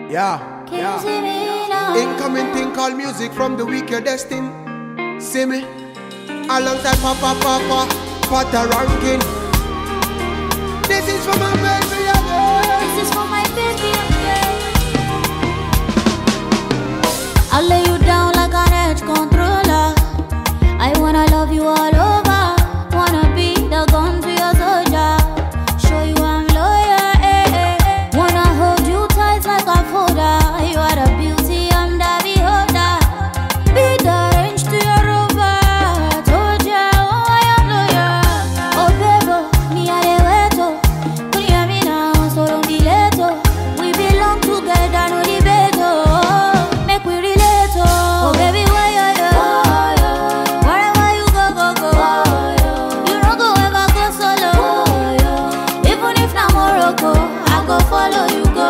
Yeah, Can you see me now? Incoming thing called music from the weak you're destined. See me? Alongside Papa, Potter ranking. This is for my baby again. This is for my baby again. I'll lay you down like an edge controller. I wanna love you all over. Wanna be the gun to your soldier. Show you I'm loyal, Wanna hold you tight like a folder. You are the beauty, I'm the beholder. Be the range to your rover. Told ya, oh I am loyal. Oh baby, me a the weto. Can you hear me now? So don't be late, We belong together, no debate, Make we relate, Oh baby, why you Wherever you go, You don't go ever go solo. Even if na Morocco, I go follow you go.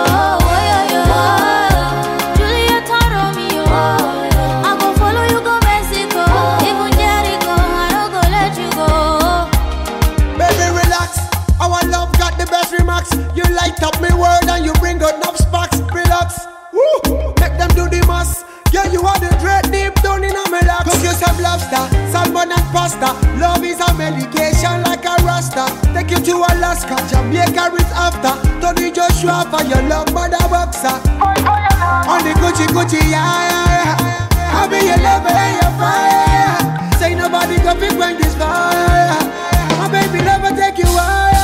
Juliet and Romeo, I go follow you go Mexico. Even Jericho, I don't go let you go. Baby, relax. Our love got the best remarks. You light up me world and you bring out enough sparks. Relax. Woo! Make them do the most. Yeah, you are the dread deep down in a me lap. Cook you some lobster, salmon and pasta. Love is a medication like a rasta. Take you to Alaska, Jamaica is after. Tony Joshua for your love, mother boxer. On the Gucci, yeah. I be your lover and your fire. Say nobody can pick when this fire. My baby never take you higher.